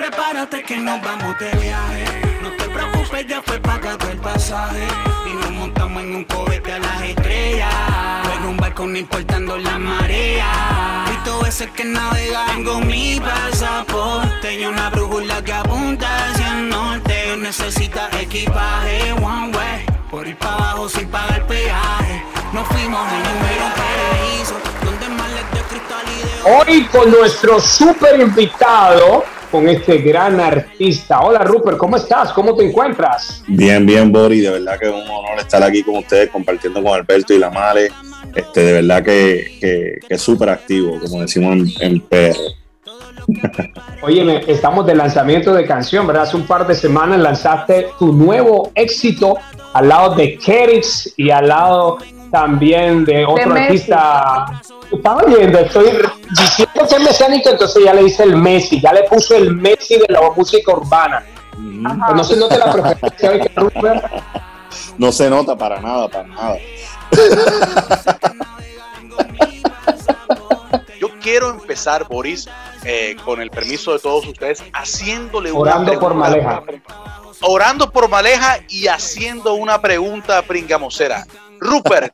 Prepárate que nos vamos de viaje. No te preocupes, ya fue pagado el pasaje. Y nos montamos en un cohete a las estrellas. En un barco no importando la marea. Y todo ese que navega. Tengo mi pasaporte y una brújula que apunta hacia el norte. Necesita equipaje, one way. Por ir para abajo sin pagar peaje. Nos fuimos en un paraíso donde males de cristal y de oro. Hoy con nuestro super invitado, con este gran artista. Hola Rupert, ¿cómo estás? ¿Cómo te encuentras? Bien, Boris, de verdad que es un honor estar aquí con ustedes compartiendo con Alberto y la Male. De verdad que es súper activo, como decimos en PR. Óyeme, estamos de lanzamiento de canción, ¿verdad? Hace un par de semanas lanzaste tu nuevo éxito al lado de Kerix y al lado también de otro artista. Estaba viendo, estoy diciendo que es mesiánico, entonces ya le dice el Messi, ya le puso el Messi de la música urbana. Pues no se nota la preferencia de Rupert. No se nota para nada. Yo quiero empezar, Boris, con el permiso de todos ustedes, haciéndole orando por Maleja. Orando por Maleja y haciendo una pregunta pringamosera. Rupert,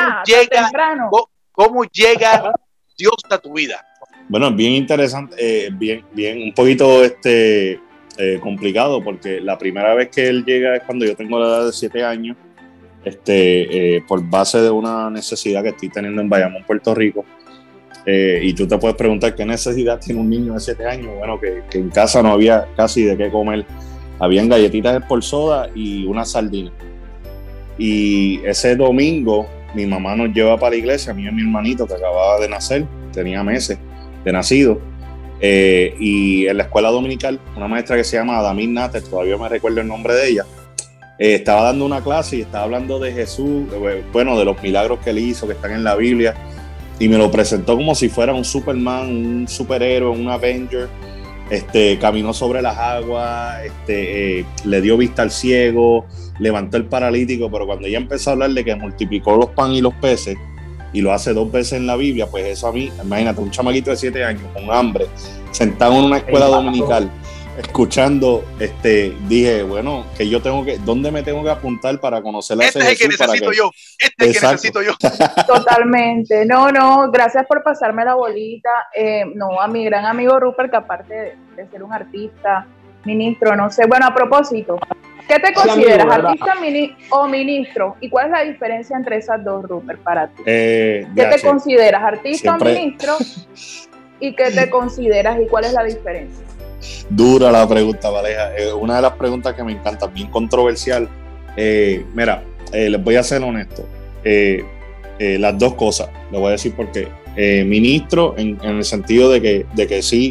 ¿cómo llega Dios a tu vida? Bueno, es bien interesante, bien, un poquito complicado, porque la primera vez que él llega es cuando yo tengo la edad de 7 años, por base de una necesidad que estoy teniendo en Bayamón, Puerto Rico. Y tú te puedes preguntar qué necesidad tiene un niño de 7 años. Bueno, que en casa no había casi de qué comer. Habían galletitas por soda y una sardina. Y ese domingo mi mamá nos lleva para la iglesia, a mí y a mi hermanito que acababa de nacer, tenía meses de nacido. Y en la escuela dominical, una maestra que se llama Adamín Natter, todavía me recuerdo el nombre de ella, estaba dando una clase y estaba hablando de Jesús, bueno, de los milagros que él hizo, que están en la Biblia, y me lo presentó como si fuera un Superman, un superhéroe, un Avenger. Caminó sobre las aguas, le dio vista al ciego, levantó el paralítico, pero cuando ella empezó a hablar de que multiplicó los pan y los peces, y lo hace 2 veces en la Biblia, pues eso a mí, imagínate, un chamaquito de 7 años con hambre, sentado en una escuela dominical, escuchando, dije, bueno, que yo tengo que, ¿dónde me tengo que apuntar para conocer a ese Jesús? Es el que necesito yo. Totalmente. No, gracias por pasarme la bolita. A mi gran amigo Rupert, que aparte de ser un artista, ministro, no sé, bueno, a propósito, ¿qué te consideras, artista o ministro? ¿Y cuál es la diferencia entre esas dos, Rupert, para ti? ¿Qué te consideras, artista o ministro? ¿Y qué te consideras y cuál es la diferencia? Dura la pregunta, Valeja. Una de las preguntas que me encanta, bien controversial. Mira, les voy a ser honesto. Las dos cosas, les voy a decir por qué. Ministro en el sentido de que sí,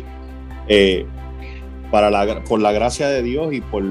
por la gracia de Dios y por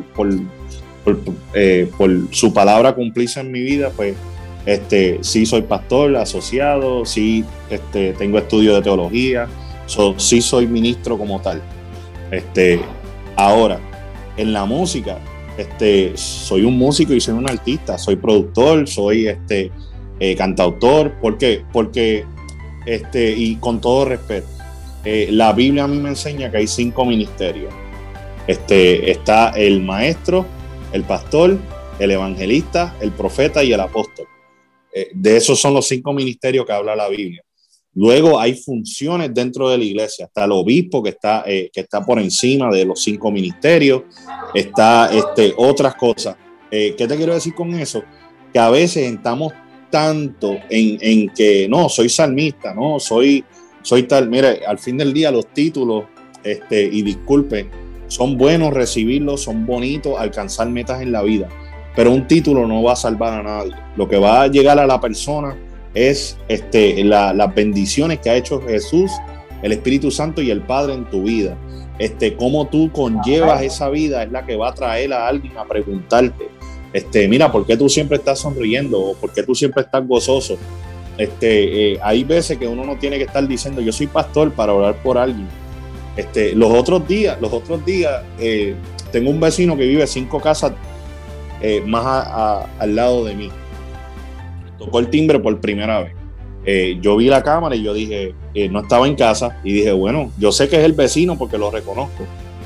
su palabra cumplirse en mi vida, pues sí soy pastor asociado, sí tengo estudios de teología, sí soy ministro como tal. Ahora, en la música, soy un músico y soy un artista, soy productor, soy cantautor. ¿Por qué? Porque, y con todo respeto, la Biblia a mí me enseña que hay 5 ministerios. Está el maestro, el pastor, el evangelista, el profeta y el apóstol. De esos son los 5 ministerios que habla la Biblia. Luego hay funciones dentro de la iglesia. Está el obispo que está por encima de los 5 ministerios. Está otras cosas. ¿Qué te quiero decir con eso? Que a veces estamos tanto en que no, soy salmista, no, soy tal. Mire, al fin del día los títulos, y disculpe, son buenos recibirlos, son bonitos alcanzar metas en la vida. Pero un título no va a salvar a nadie. Lo que va a llegar a la persona es las bendiciones que ha hecho Jesús, el Espíritu Santo y el Padre en tu vida. Cómo tú conllevas esa vida es la que va a traer a alguien a preguntarte, mira, ¿por qué tú siempre estás sonriendo? ¿O por qué tú siempre estás gozoso? Hay veces que uno no tiene que estar diciendo, yo soy pastor para orar por alguien. Los otros días, tengo un vecino que vive 5 casas más al lado de mí. Tocó el timbre por primera vez. Yo vi la cámara y yo dije, no estaba en casa, y dije, bueno, yo sé que es el vecino porque lo reconozco.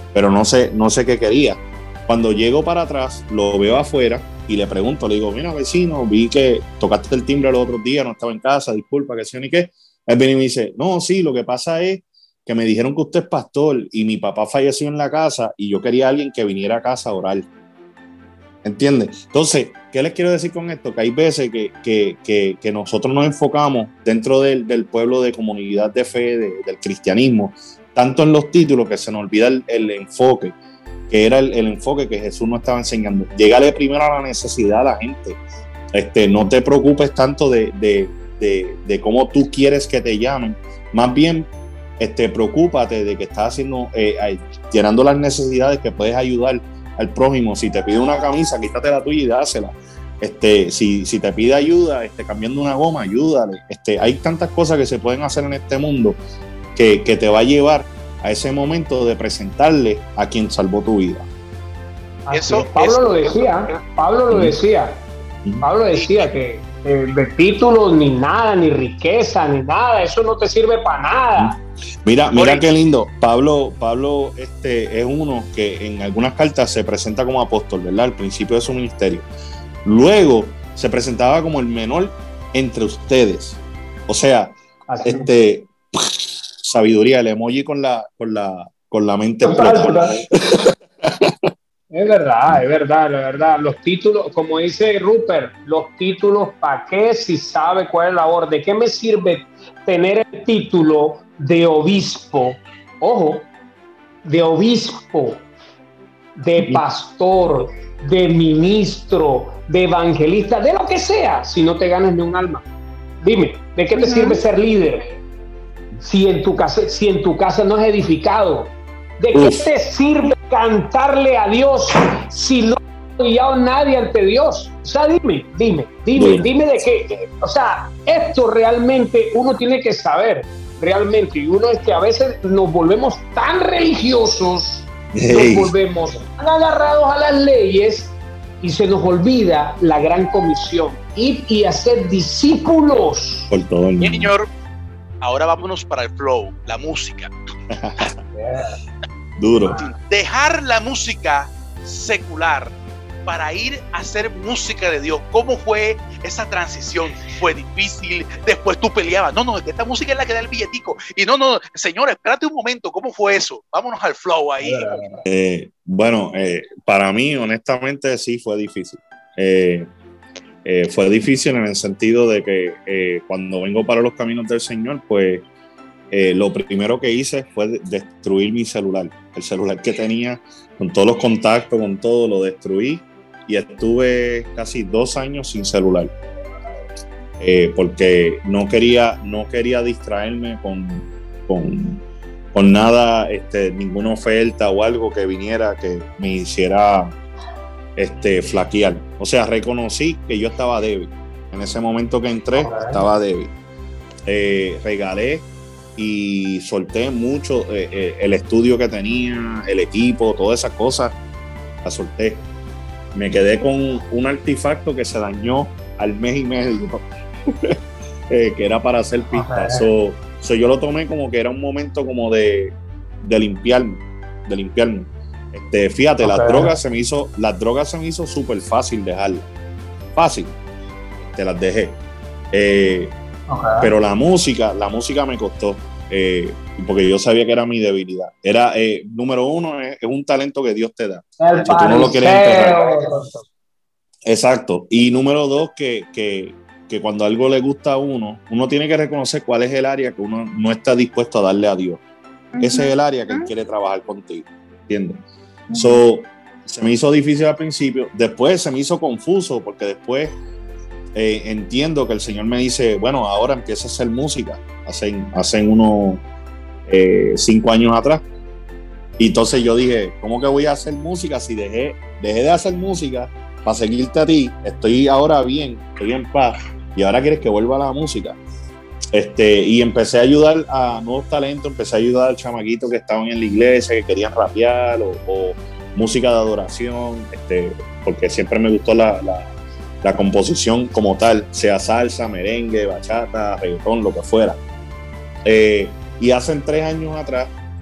pero no sé qué quería. Cuando llego para atrás, lo veo afuera y le pregunto, le digo, mira vecino, vi que tocaste el timbre los otros días, no estaba en casa, disculpa, que sí ni qué. Él viene y me dice, no, sí, lo que pasa es que me dijeron que usted es pastor y mi papá falleció en la casa y yo quería a alguien que viniera a casa a orar. ¿Entiendes? Entonces, ¿qué les quiero decir con esto? Que hay veces que nosotros nos enfocamos dentro del pueblo de comunidad de fe, del cristianismo, tanto en los títulos que se nos olvida el enfoque, que era el enfoque que Jesús nos estaba enseñando. Llegale primero a la necesidad a la gente. No te preocupes tanto de cómo tú quieres que te llamen. Más bien, preocúpate de que estás haciendo, llenando las necesidades, que puedes ayudar al prójimo. Si te pide una camisa, quítate la tuya y dásela. Si te pide ayuda, cambiando una goma, ayúdale. Hay tantas cosas que se pueden hacer en este mundo que te va a llevar a ese momento de presentarle a quien salvó tu vida. Pablo lo decía que de títulos ni nada, ni riqueza, ni nada, eso no te sirve para nada. Mira qué lindo. Pablo es uno que en algunas cartas se presenta como apóstol, ¿verdad? Al principio de su ministerio. Luego se presentaba como el menor entre ustedes. O sea, sabiduría, el emoji con la mente explota. Es verdad. Los títulos, como dice Rupert, los títulos, ¿para qué si sabe cuál es la labor? ¿De qué me sirve tener el título de obispo? Ojo, de obispo, de pastor, de ministro, de evangelista, de lo que sea, si no te ganas ni un alma. Dime, ¿de qué te sirve ser líder si en tu casa no es edificado? ¿De qué te sirve cantarle a Dios si no ha guiado nadie ante Dios? O sea, dime de qué. O sea, esto realmente uno tiene que saber, realmente. Y uno es que a veces nos volvemos tan religiosos, nos volvemos tan agarrados a las leyes y se nos olvida la gran comisión: ir y hacer discípulos. Por todo el mundo. Señor, ahora vámonos para el flow, la música. Duro. Dejar la música secular para ir a hacer música de Dios. ¿Cómo fue esa transición? ¿Fue difícil? Después tú peleabas. No, esta música es la que da el billetico. Y no, señor, espérate un momento. ¿Cómo fue eso? Vámonos al flow ahí. Para mí, honestamente, sí fue difícil. Fue difícil en el sentido de que cuando vengo para los caminos del Señor, pues lo primero que hice fue destruir mi celular. El celular que tenía, con todos los contactos, con todo, lo destruí y estuve casi 2 años sin celular. Porque no quería distraerme con nada, ninguna oferta o algo que viniera que me hiciera flaquear. O sea, reconocí que yo estaba débil. En ese momento que entré, estaba débil. Regalé y solté mucho el estudio que tenía, el equipo, todas esas cosas, las solté. Me quedé con un artefacto que se dañó al mes y medio, que era para hacer pistas. Yo lo tomé como que era un momento como de limpiarme. Fíjate, las drogas se me hizo súper fácil dejarlas. Fácil. Te las dejé. Pero la música me costó, porque yo sabía que era mi debilidad. Número uno, es un talento que Dios te da. Si tú no lo quieres enterrar. Exacto. Y número dos, que cuando algo le gusta a uno tiene que reconocer cuál es el área que uno no está dispuesto a darle a Dios. Ese es el área que Él quiere trabajar contigo. ¿Entiendes? Se me hizo difícil al principio. Después se me hizo confuso, porque después entiendo que el Señor me dice, bueno, ahora empieza a hacer música. Hacen unos 5 años atrás. Y entonces yo dije, ¿cómo que voy a hacer música si dejé de hacer música para seguirte a ti? Estoy ahora bien, estoy en paz, y ahora quieres que vuelva a la música. Y empecé a ayudar a nuevos talentos, empecé a ayudar a chamaquitos que estaban en la iglesia, que querían rapear o música de adoración, porque siempre me gustó la composición como tal, sea salsa, merengue, bachata, reggaetón, lo que fuera. Y hace 3 años atrás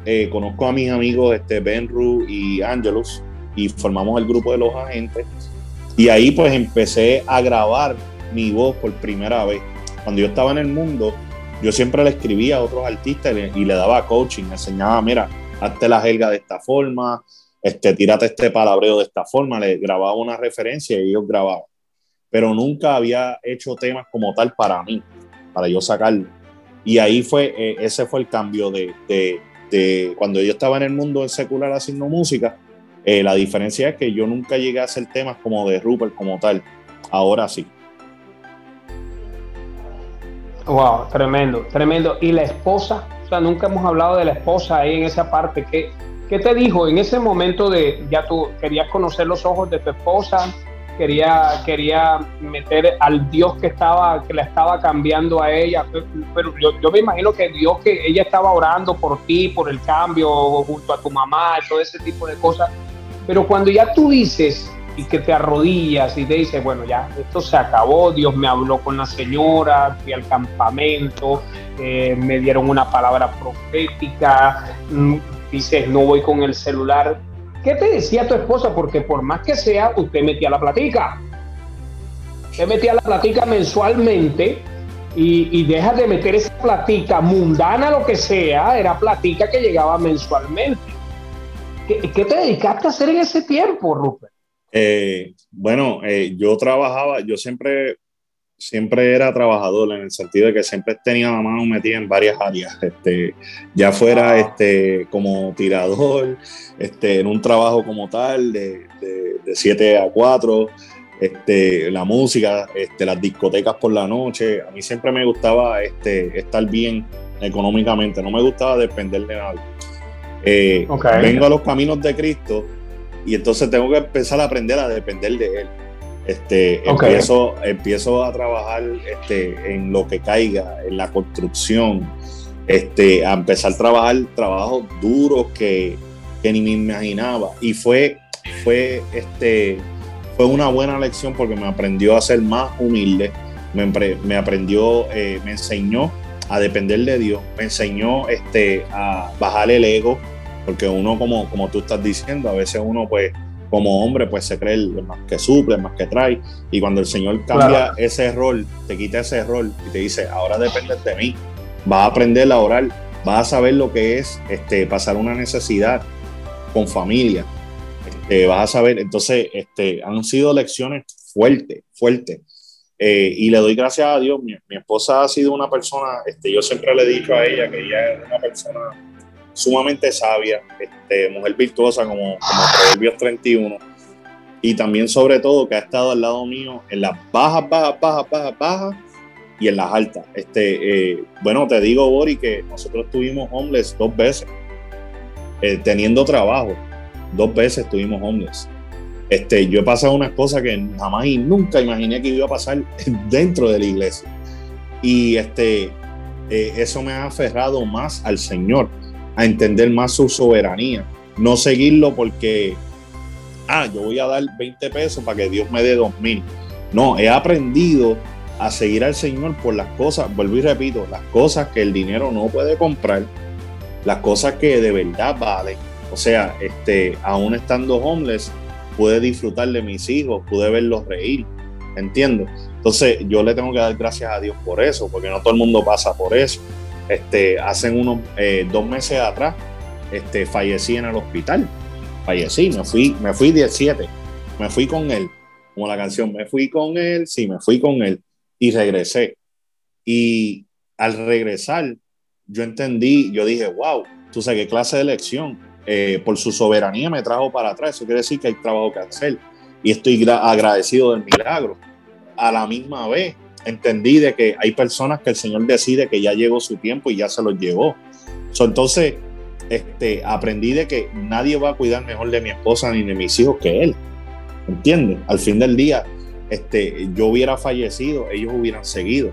conozco a mis amigos Benru y Angelus y formamos el grupo de Los Agentes, y ahí pues empecé a grabar mi voz por primera vez. Cuando yo estaba en el mundo, yo siempre le escribía a otros artistas y le daba coaching, me enseñaba, mira, hazte la jerga de esta forma, tírate este palabreo de esta forma, le grababa una referencia y ellos grababan. Pero nunca había hecho temas como tal para mí, para yo sacarlo. Y ahí ese fue el cambio de cuando yo estaba en el mundo del secular haciendo música. La diferencia es que yo nunca llegué a hacer temas como de Rupert como tal. Ahora sí. Wow, tremendo, tremendo. ¿Y la esposa? O sea, nunca hemos hablado de la esposa ahí en esa parte. ¿Qué te dijo en ese momento ya tú querías conocer los ojos de tu esposa? Quería meter al Dios que la estaba cambiando a ella, pero yo me imagino que Dios, que ella estaba orando por ti, por el cambio, junto a tu mamá, todo ese tipo de cosas. Pero cuando ya tú dices y que te arrodillas y te dices, bueno, ya esto se acabó, Dios me habló con la señora, fui al campamento, me dieron una palabra profética, dices, no voy con el celular. ¿Qué te decía tu esposa? Porque por más que sea, usted metía la platica. Usted metía la platica mensualmente y deja de meter esa platica mundana, lo que sea, era platica que llegaba mensualmente. ¿Qué te dedicaste a hacer en ese tiempo, Rupert? Yo trabajaba, yo siempre era trabajador, en el sentido de que siempre tenía la mano metida en varias áreas, ya fuera como tirador, en un trabajo como tal, de 7 a 4, la música, las discotecas por la noche. A mí siempre me gustaba estar bien económicamente, no me gustaba depender de nadie. Vengo a los caminos de Cristo y entonces tengo que empezar a aprender a depender de Él. Empiezo a trabajar en lo que caiga, en la construcción, a empezar a trabajar trabajos duros que ni me imaginaba, y fue una buena lección porque me aprendió a ser más humilde, me enseñó a depender de Dios, me enseñó a bajar el ego, porque uno, como tú estás diciendo, a veces uno pues como hombre pues se cree el más que suple, el más que trae, y cuando el Señor cambia ese rol, te quita ese rol y te dice, ahora dependes de mí, vas a aprender a orar, vas a saber lo que es pasar una necesidad con familia, vas a saber. Entonces han sido lecciones fuertes, y le doy gracias a Dios. Mi esposa ha sido una persona, yo siempre le he dicho a ella que ella es una persona sumamente sabia, mujer virtuosa como Proverbios 31, y también sobre todo que ha estado al lado mío en las bajas y en las altas. Te digo, Bori, que nosotros tuvimos homeless 2 veces, teniendo trabajo, 2 veces estuvimos homeless. Yo he pasado unas cosas que jamás y nunca imaginé que iba a pasar dentro de la iglesia, y eso me ha aferrado más al Señor, a entender más su soberanía, no seguirlo porque yo voy a dar 20 pesos para que Dios me dé 2,000. No, he aprendido a seguir al Señor por las cosas, vuelvo y repito, las cosas que el dinero no puede comprar, las cosas que de verdad valen. O sea, aún estando homeless, pude disfrutar de mis hijos, pude verlos reír, ¿entiendo? Entonces yo le tengo que dar gracias a Dios por eso, porque no todo el mundo pasa por eso. Hace unos 2 meses atrás fallecí en el hospital. Fallecí, me fui 17, me fui con él, como la canción, me fui con él y regresé. Y al regresar yo entendí, yo dije, wow, tú sabes qué clase de elección, por su soberanía me trajo para atrás. Eso quiere decir que hay trabajo que hacer, y estoy agradecido del milagro. A la misma vez entendí de que hay personas que el Señor decide que ya llegó su tiempo y ya se los llevó. Entonces aprendí de que nadie va a cuidar mejor de mi esposa ni de mis hijos que Él, ¿entiendes? Al fin del día, yo hubiera fallecido, ellos hubieran seguido.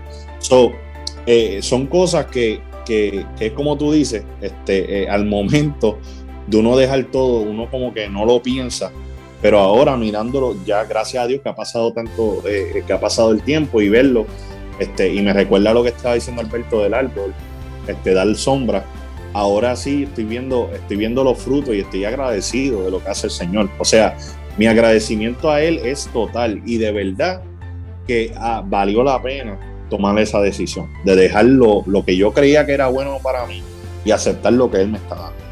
Son cosas que es como tú dices, al momento de uno dejar todo, uno como que no lo piensa, pero ahora mirándolo, ya gracias a Dios que ha pasado tanto, que ha pasado el tiempo, y verlo, y me recuerda lo que estaba diciendo Alberto del árbol, dar sombra. ahora sí estoy viendo los frutos y estoy agradecido de lo que hace el Señor. O sea, mi agradecimiento a Él es total y de verdad que valió la pena tomar esa decisión de dejar lo que yo creía que era bueno para mí y aceptar lo que Él me está dando.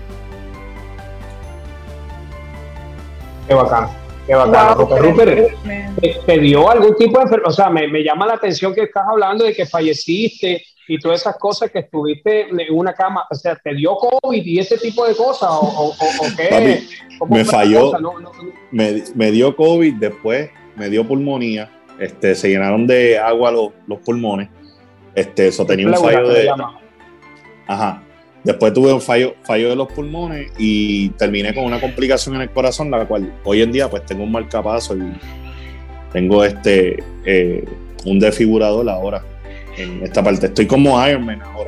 Qué bacán. Qué bacán. Wow, Rupert, ¿te dio algún tipo de enfermedad? O sea, me llama la atención que estás hablando de que falleciste y todas esas cosas, que estuviste en una cama. O sea, ¿te dio COVID y ese tipo de cosas? ¿O qué? Papi, me falló. Me dio COVID, después me dio pulmonía. Se llenaron de agua los pulmones. Eso tenía un fallo de... Ajá. Después tuve un fallo de los pulmones y terminé con una complicación en el corazón, la cual hoy en día pues tengo un marcapaso y tengo un desfibrilador ahora en esta parte. Estoy como Iron Man ahora.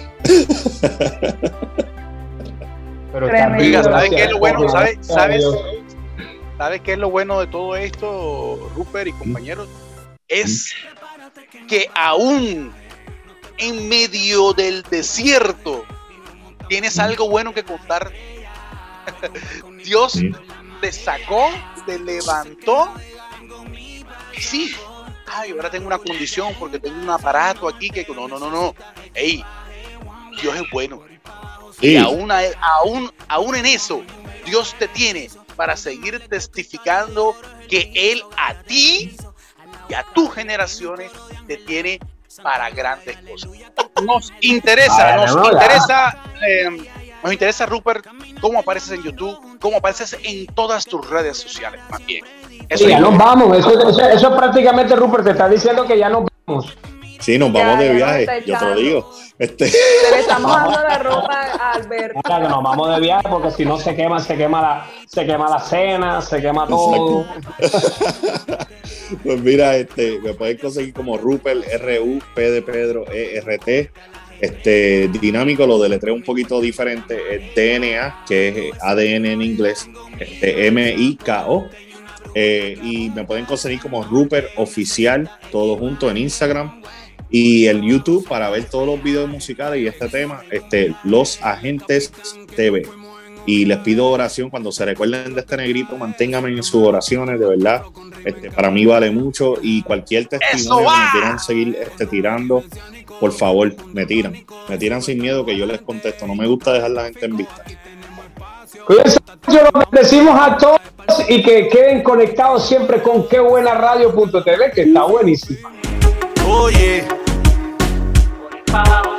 Pero oiga, ¿sabes qué es lo bueno? ¿Sabes qué es lo bueno de todo esto, Rupert y compañeros? Es que aún en medio del desierto tienes algo bueno que contar. Dios te sacó, te levantó. Sí. Ay, ahora tengo una condición porque tengo un aparato aquí que no. Ey, Dios es bueno. Sí. Y aún en eso, Dios te tiene para seguir testificando que Él a ti y a tus generaciones te tiene para grandes cosas. Nos interesa, Rupert, cómo apareces en YouTube, cómo apareces en todas tus redes sociales, más bien. Eso sí, ya nos vamos. Eso prácticamente, Rupert, te está diciendo que ya nos vamos. Sí, nos vamos de viaje, yo te lo digo. Le estamos dando la ropa a Alberto. Claro, que nos vamos de viaje porque si no se quema la cena, se quema todo. Pues mira, me pueden conseguir como Rupert, R-U-P de Pedro, E-R-T. Dinámico, lo deletreo un poquito diferente, es DNA, que es ADN en inglés, M-I-K-O. Y me pueden conseguir como Rupert Oficial, todo junto en Instagram. Y el YouTube para ver todos los videos musicales y este tema, Los Agentes TV. Y les pido oración cuando se recuerden de este negrito, manténganme en sus oraciones, de verdad. Para mí vale mucho y cualquier testimonio que me quieran seguir tirando, por favor, me tiran sin miedo que yo les contesto. No me gusta dejar a la gente en vista. Cuídense mucho, lo decimos a todos y que queden conectados siempre con quebuenaradio.tv, que está buenísima. Oye,